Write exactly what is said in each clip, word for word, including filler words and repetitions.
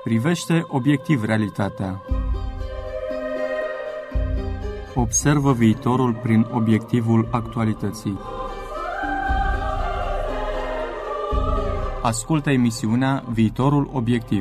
Privește obiectiv realitatea. Observă viitorul prin obiectivul actualității. Ascultă emisiunea Viitorul Obiectiv.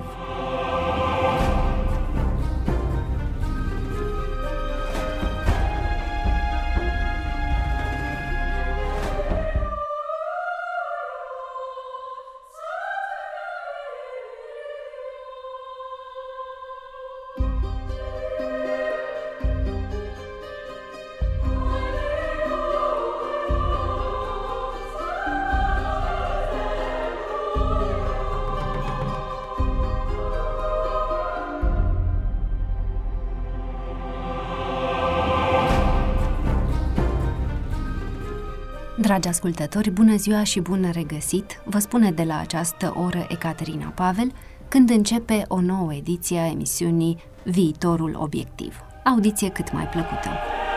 Dragi ascultători, bună ziua și bun regăsit! Vă spune de la această oră Ecaterina Pavel, când începe o nouă ediție a emisiunii Viitorul Obiectiv. Audiție cât mai plăcută!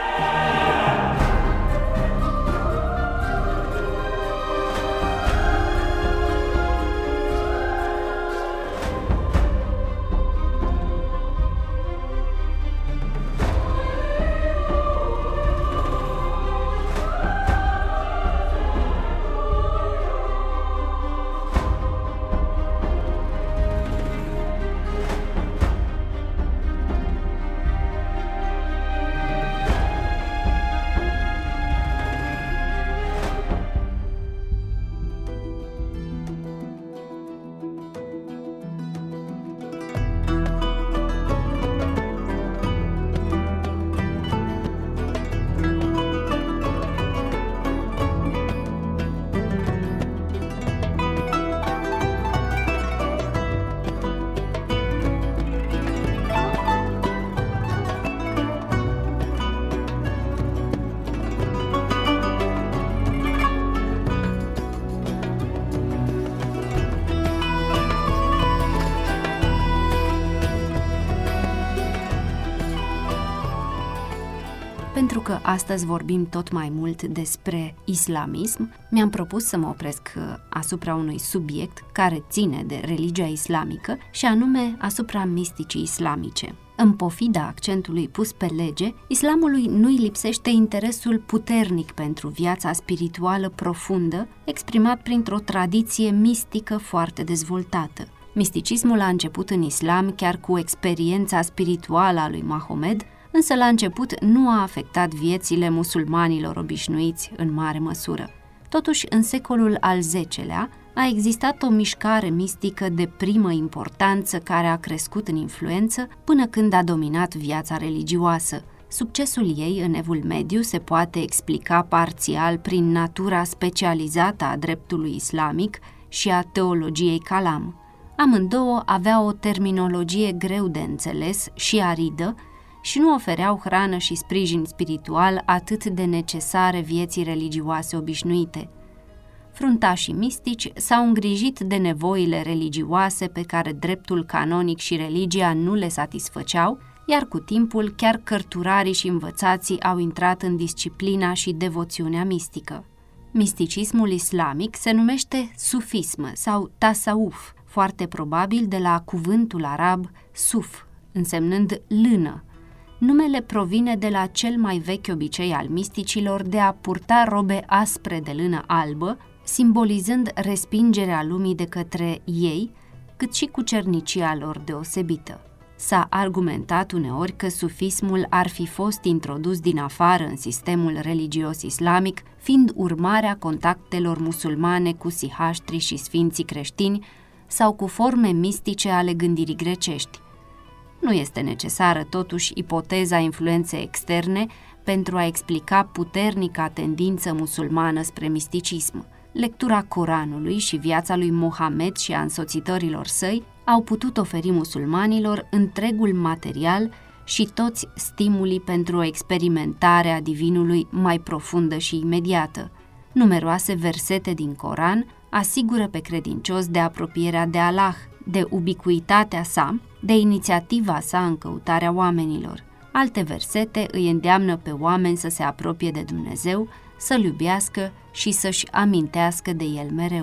Pentru că astăzi vorbim tot mai mult despre islamism, mi-am propus să mă opresc asupra unui subiect care ține de religia islamică și anume asupra misticii islamice. În pofida accentului pus pe lege, islamului nu-i lipsește interesul puternic pentru viața spirituală profundă, exprimat printr-o tradiție mistică foarte dezvoltată. Misticismul a început în islam chiar cu experiența spirituală a lui Mahomed, însă la început nu a afectat viețile musulmanilor obișnuiți în mare măsură. Totuși, în secolul al zecelea a existat o mișcare mistică de primă importanță care a crescut în influență până când a dominat viața religioasă. Succesul ei în Evul Mediu se poate explica parțial prin natura specializată a dreptului islamic și a teologiei kalam. Amândouă aveau o terminologie greu de înțeles și aridă, și nu ofereau hrană și sprijin spiritual atât de necesare vieții religioase obișnuite. Fruntașii mistici s-au îngrijit de nevoile religioase pe care dreptul canonic și religia nu le satisfăceau, iar cu timpul chiar cărturarii și învățații au intrat în disciplina și devoțiunea mistică. Misticismul islamic se numește sufism sau tasawuf, foarte probabil de la cuvântul arab suf, însemnând lână. Numele provine de la cel mai vechi obicei al misticilor de a purta robe aspre de lână albă, simbolizând respingerea lumii de către ei, cât și cucernicia lor deosebită. S-a argumentat uneori că sufismul ar fi fost introdus din afară în sistemul religios islamic, fiind urmarea contactelor musulmane cu sihaștrii și sfinții creștini sau cu forme mistice ale gândirii grecești. Nu este necesară, totuși, ipoteza influenței externe pentru a explica puternica tendință musulmană spre misticism. Lectura Coranului și viața lui Mohamed și a însoțitorilor săi au putut oferi musulmanilor întregul material și toți stimulii pentru o experimentare a divinului mai profundă și imediată. Numeroase versete din Coran asigură pe credincios de apropierea de Allah, de ubicuitatea sa, de inițiativa sa în căutarea oamenilor. Alte versete îi îndeamnă pe oameni să se apropie de Dumnezeu, să-L iubească și să-și amintească de El mereu.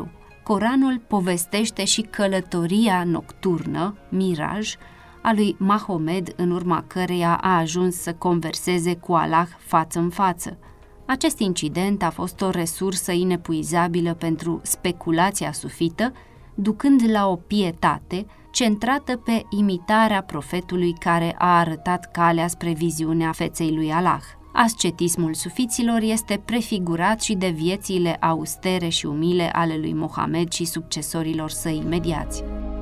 Coranul povestește și călătoria nocturnă, miraj, a lui Mahomed, în urma căreia a ajuns să converseze cu Allah față în față. Acest incident a fost o resursă inepuizabilă pentru speculația sufită, ducând la o pietate centrată pe imitarea profetului care a arătat calea spre viziunea feței lui Allah. Ascetismul sufiților este prefigurat și de viețile austere și umile ale lui Mohamed și succesorilor săi imediați.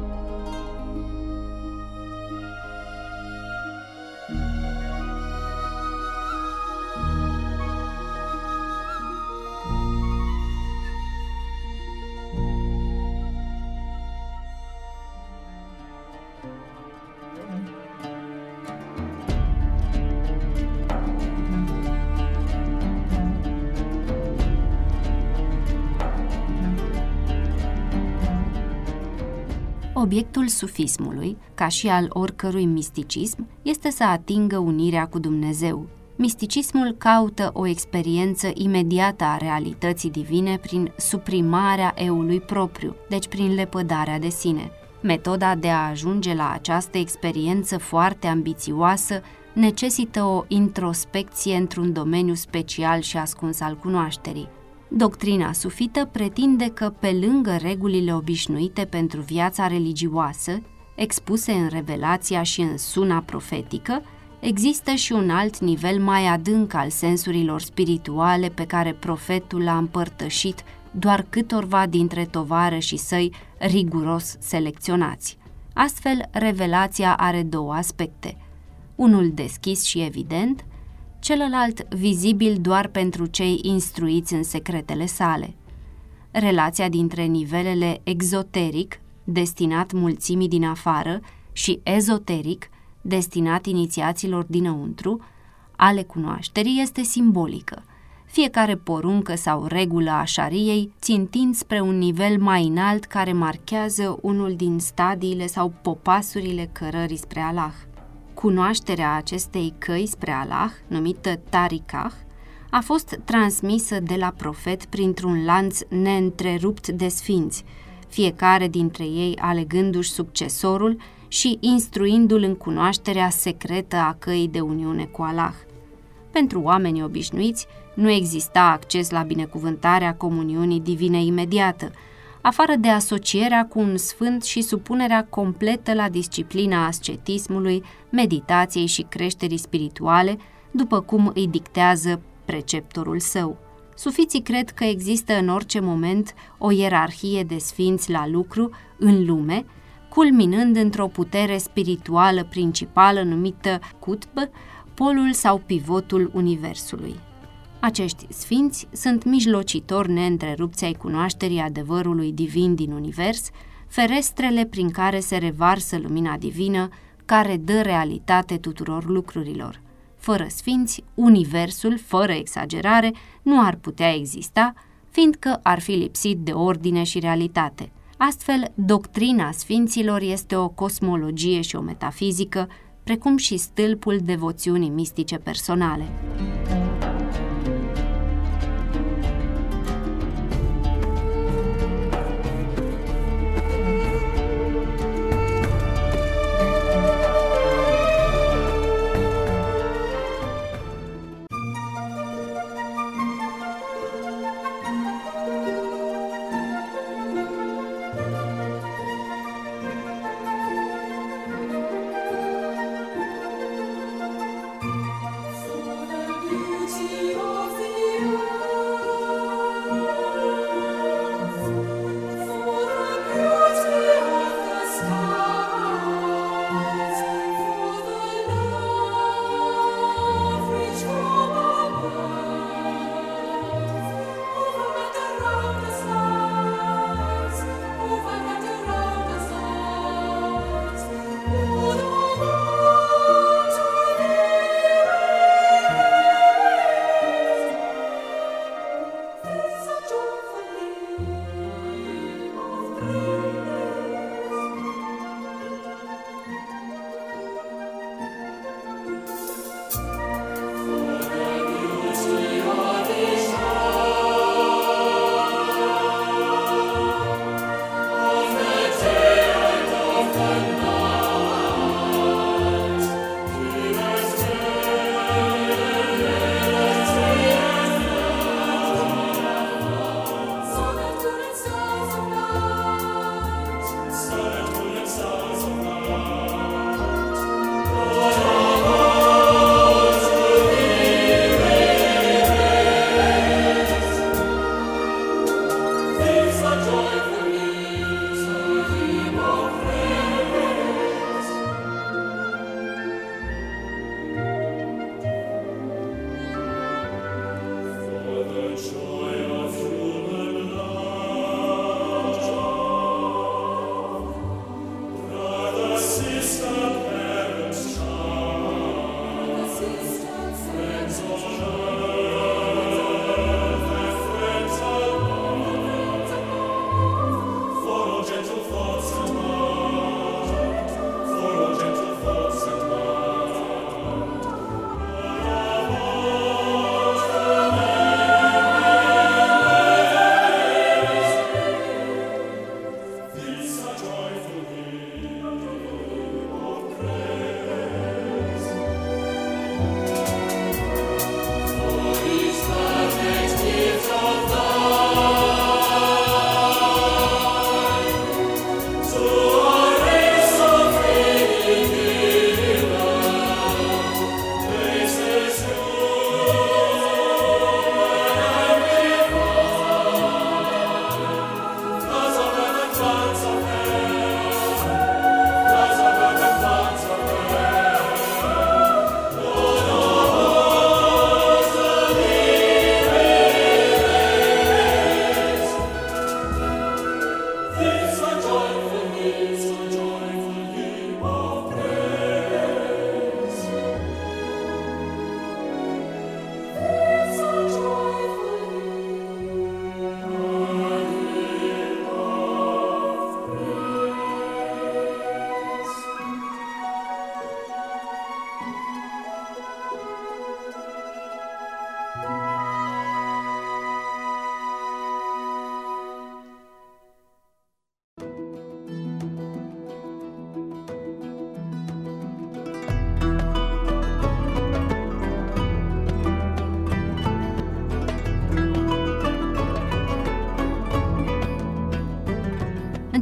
Obiectul sufismului, ca și al oricărui misticism, este să atingă unirea cu Dumnezeu. Misticismul caută o experiență imediată a realității divine prin suprimarea eului propriu, deci prin lepădarea de sine. Metoda de a ajunge la această experiență foarte ambițioasă necesită o introspecție într-un domeniu special și ascuns al cunoașterii. Doctrina sufită pretinde că, pe lângă regulile obișnuite pentru viața religioasă, expuse în revelația și în suna profetică, există și un alt nivel mai adânc al sensurilor spirituale pe care profetul l-a împărtășit doar câtorva dintre tovarășii săi riguros selecționați. Astfel, revelația are două aspecte, unul deschis și evident, celălalt vizibil doar pentru cei instruiți în secretele sale. Relația dintre nivelele exoteric, destinat mulțimii din afară, și ezoteric, destinat inițiaților dinăuntru, ale cunoașterii este simbolică, fiecare poruncă sau regulă a șariei țintind spre un nivel mai înalt care marchează unul din stadiile sau popasurile cărării spre Allah. Cunoașterea acestei căi spre Allah, numită Tarikah, a fost transmisă de la profet printr-un lanț neîntrerupt de sfinți, fiecare dintre ei alegându-și succesorul și instruindu-l în cunoașterea secretă a căii de uniune cu Allah. Pentru oamenii obișnuiți nu exista acces la binecuvântarea comuniunii divine imediată, afară de asocierea cu un sfânt și supunerea completă la disciplina ascetismului, meditației și creșterii spirituale, după cum îi dictează preceptorul său. Sufiții cred că există în orice moment o ierarhie de sfinți la lucru în lume, culminând într-o putere spirituală principală numită Qutb, polul sau pivotul universului. Acești sfinți sunt mijlocitori neîntrerupți ai cunoașterii adevărului divin din univers, ferestrele prin care se revarsă lumina divină, care dă realitate tuturor lucrurilor. Fără sfinți, universul, fără exagerare, nu ar putea exista, fiindcă ar fi lipsit de ordine și realitate. Astfel, doctrina sfinților este o cosmologie și o metafizică, precum și stâlpul devoțiunii mistice personale.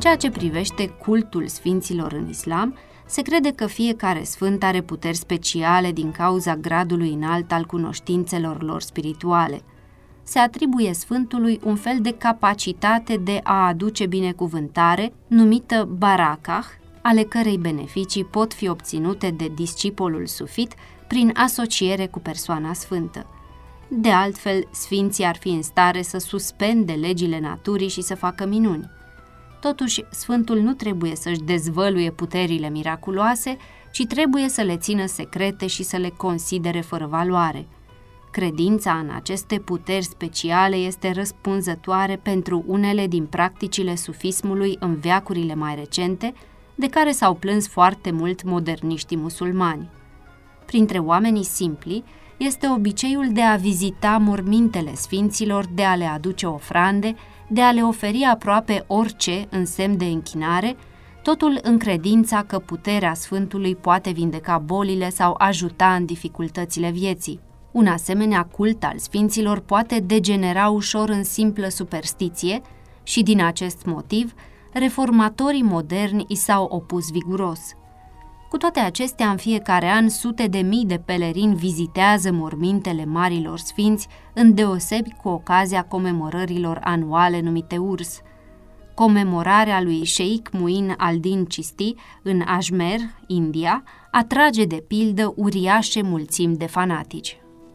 ceea ce privește cultul sfinților în islam, se crede că fiecare sfânt are puteri speciale din cauza gradului înalt al cunoștințelor lor spirituale. Se atribuie sfântului un fel de capacitate de a aduce binecuvântare, numită barakah, ale cărei beneficii pot fi obținute de discipolul sufit prin asociere cu persoana sfântă. De altfel, sfinții ar fi în stare să suspende legile naturii și să facă minuni. Totuși, sfântul nu trebuie să-și dezvăluie puterile miraculoase, ci trebuie să le țină secrete și să le considere fără valoare. Credința în aceste puteri speciale este răspunzătoare pentru unele din practicile sufismului în veacurile mai recente, de care s-au plâns foarte mult moderniștii musulmani. Printre oamenii simpli este obiceiul de a vizita mormintele sfinților, de a le aduce ofrande, de a le oferi aproape orice în semn de închinare, totul în credința că puterea Sfântului poate vindeca bolile sau ajuta în dificultățile vieții. Un asemenea cult al sfinților poate degenera ușor în simplă superstiție și, din acest motiv, reformatorii moderni i s-au opus viguros. Cu toate acestea, în fiecare an, sute de mii de pelerini vizitează mormintele marilor sfinți, îndeosebi cu ocazia comemorărilor anuale numite urs. Comemorarea lui Sheikh Muin al-Din Chisti în Ajmer, India, atrage de pildă uriașe mulțimi de fanatici.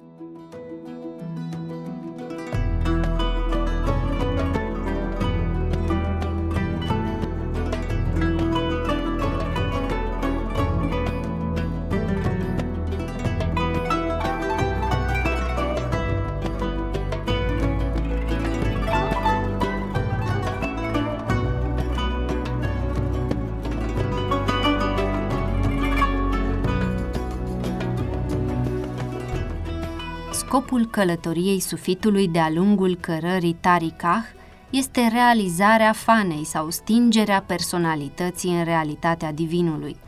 Scopul călătoriei sufitului de-a lungul cărării tarikah este realizarea fanei sau stingerea personalității în realitatea divinului.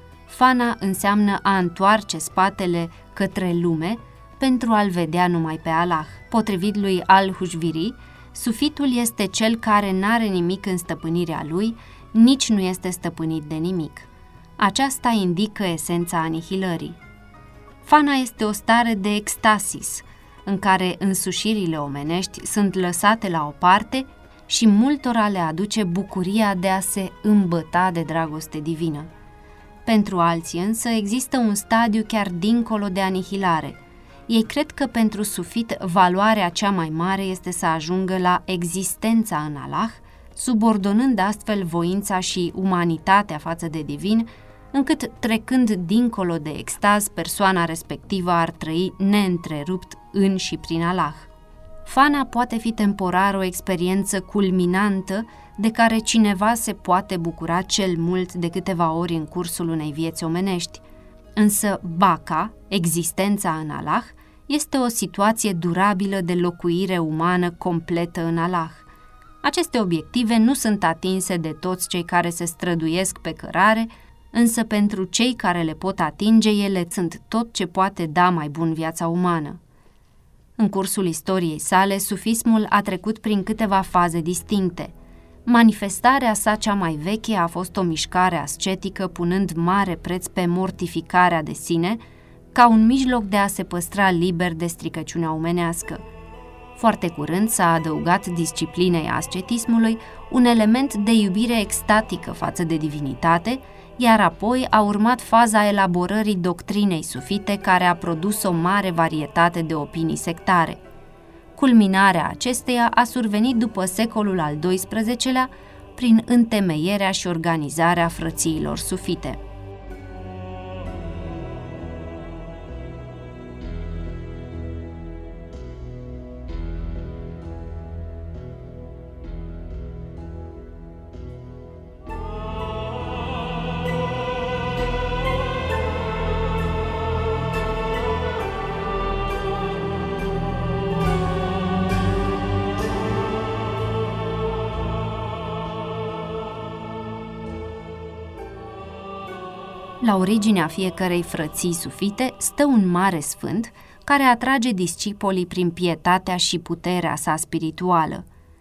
Fana înseamnă a întoarce spatele către lume pentru a-l vedea numai pe Allah. Potrivit lui Al-Hușviri, sufitul este cel care n-are nimic în stăpânirea lui, nici nu este stăpânit de nimic. Aceasta indică esența anihilării. Fana este o stare de extasis, în care însușirile omenești sunt lăsate la o parte și multora le aduce bucuria de a se îmbăta de dragoste divină. Pentru alții însă există un stadiu chiar dincolo de anihilare. Ei cred că pentru sufit valoarea cea mai mare este să ajungă la existența în Allah, subordonând astfel voința și umanitatea față de divin, încât, trecând dincolo de extaz, persoana respectivă ar trăi neîntrerupt în și prin Allah. Fana poate fi temporar o experiență culminantă de care cineva se poate bucura cel mult de câteva ori în cursul unei vieți omenești. Însă Baka, existența în Allah, este o situație durabilă de locuire umană completă în Allah. Aceste obiective nu sunt atinse de toți cei care se străduiesc pe cărare, însă pentru cei care le pot atinge, ele sunt tot ce poate da mai bun viața umană. În cursul istoriei sale, sufismul a trecut prin câteva faze distincte. Manifestarea sa cea mai veche a fost o mișcare ascetică, punând mare preț pe mortificarea de sine, ca un mijloc de a se păstra liber de stricăciunea omenească. Foarte curând s-a adăugat disciplinei ascetismului un element de iubire extatică față de divinitate, iar apoi a urmat faza elaborării doctrinei sufite, care a produs o mare varietate de opinii sectare. Culminarea acesteia a survenit după secolul al doisprezecelea, prin întemeierea și organizarea frățiilor sufite. La originea fiecărei frății sufite stă un mare sfânt care atrage discipolii prin pietatea și puterea sa spirituală.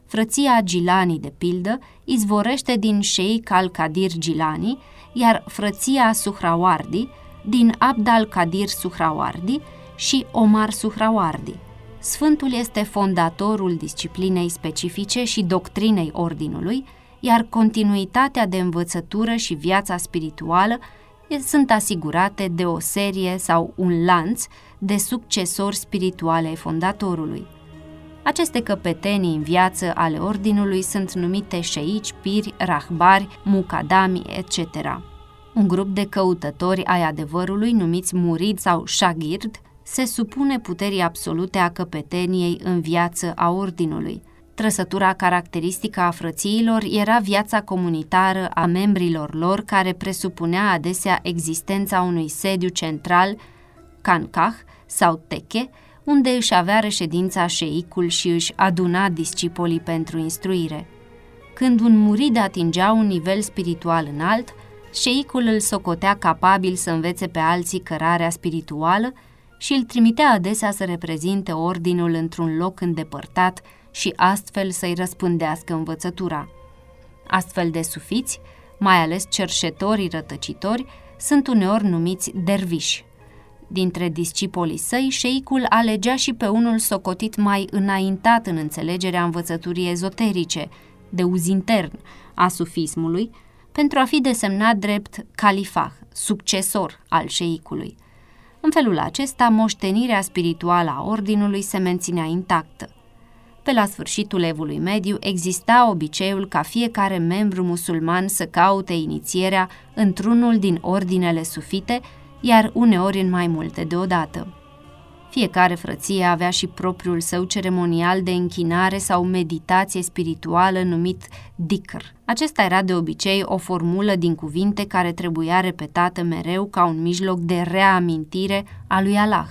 Frăția Gilani, de pildă, izvorește din Sheikh al-Qadir Gilani, iar frăția Suhrawardi din Abd al-Qadir Suhrawardi și Omar Suhrawardi. Sfântul este fondatorul disciplinei specifice și doctrinei ordinului, iar continuitatea de învățătură și viața spirituală sunt asigurate de o serie sau un lanț de succesori spirituale ai fondatorului. Aceste căpetenii în viață ale ordinului sunt numite șeici, piri, rahbari, mucadami, et cetera. Un grup de căutători ai adevărului, numiți murid sau shagird, se supune puterii absolute a căpeteniei în viață a ordinului. Trăsătura caracteristică a frățiilor era viața comunitară a membrilor lor, care presupunea adesea existența unui sediu central, cancah sau teche, unde își avea reședința șeicul și își aduna discipolii pentru instruire. Când un murid atingea un nivel spiritual înalt, șeicul îl socotea capabil să învețe pe alții cărarea spirituală și îl trimitea adesea să reprezinte ordinul într-un loc îndepărtat și astfel să-i răspândească învățătura. Astfel de sufiți, mai ales cerșetorii rătăcitori, sunt uneori numiți derviși. Dintre discipolii săi, șeicul alegea și pe unul socotit mai înaintat în înțelegerea învățăturii ezoterice, de uz intern a sufismului, pentru a fi desemnat drept califah, succesor al șeicului. În felul acesta, moștenirea spirituală a ordinului se menținea intactă. Pe la sfârșitul evului mediu exista obiceiul ca fiecare membru musulman să caute inițierea într-unul din ordinele sufite, iar uneori în mai multe deodată. Fiecare frăție avea și propriul său ceremonial de închinare sau meditație spirituală numit dikr. Acesta era de obicei o formulă din cuvinte care trebuia repetată mereu ca un mijloc de reamintire a lui Allah.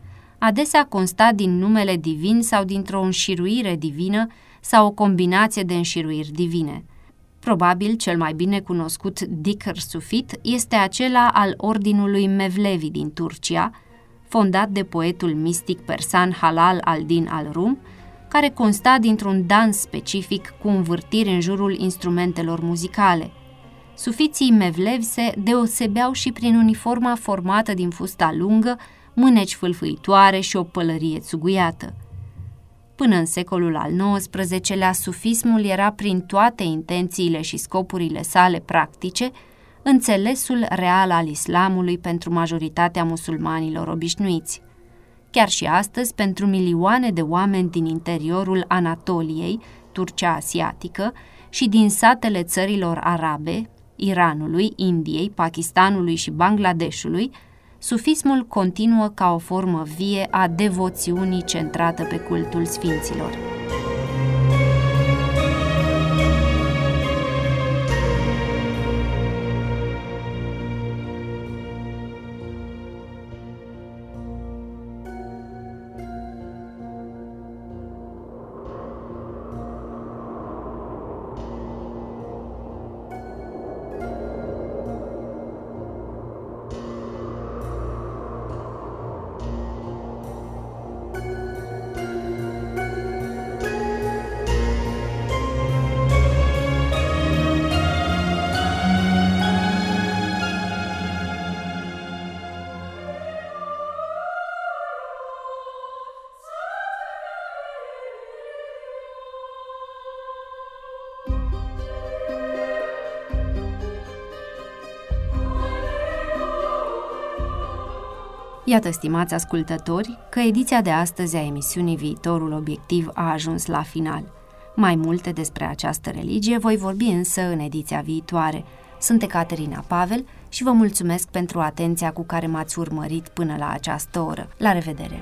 Adesea consta din numele divin sau dintr-o înșiruire divină sau o combinație de înșiruiri divine. Probabil cel mai bine cunoscut dikr sufit este acela al ordinului Mevlevi din Turcia, fondat de poetul mistic persan Halal al-Din al-Rum, care consta dintr-un dans specific cu învârtiri în jurul instrumentelor muzicale. Sufiții Mevlevi se deosebeau și prin uniforma formată din fusta lungă, mâneci fâlfâitoare și o pălărie țuguiată. Până în secolul al nouăsprezecelea, sufismul era prin toate intențiile și scopurile sale practice înțelesul real al islamului pentru majoritatea musulmanilor obișnuiți. Chiar și astăzi, pentru milioane de oameni din interiorul Anatoliei, Turcia asiatică, și din satele țărilor arabe, Iranului, Indiei, Pakistanului și Bangladeshului, sufismul continuă ca o formă vie a devoțiunii centrată pe cultul sfinților. Iată, stimați ascultători, că ediția de astăzi a emisiunii Viitorul Obiectiv a ajuns la final. Mai multe despre această religie voi vorbi însă în ediția viitoare. Sunt Ecaterina Pavel și vă mulțumesc pentru atenția cu care m-ați urmărit până la această oră. La revedere!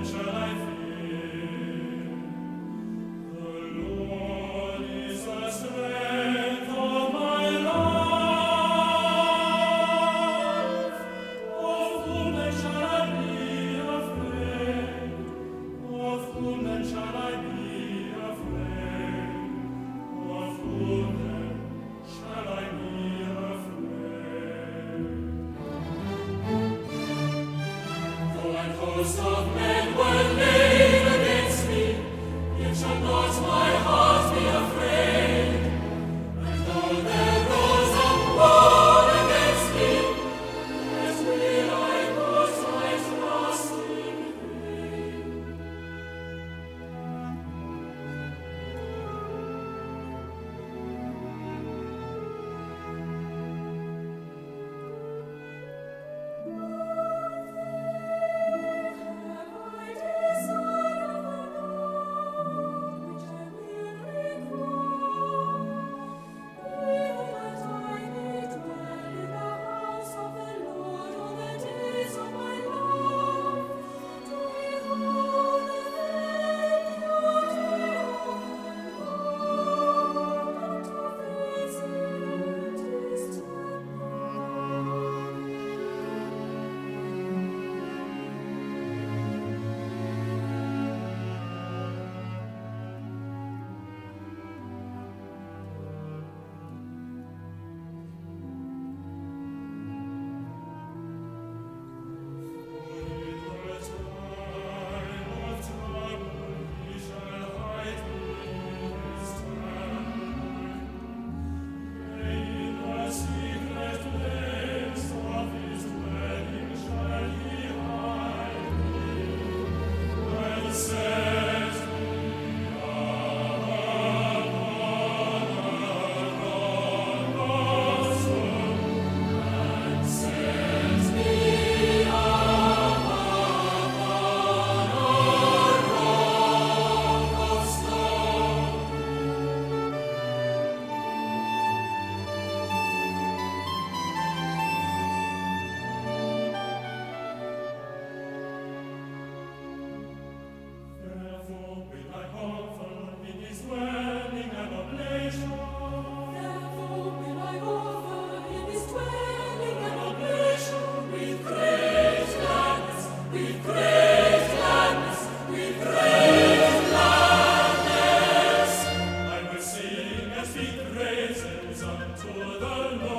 Sing as he praises unto the Lord.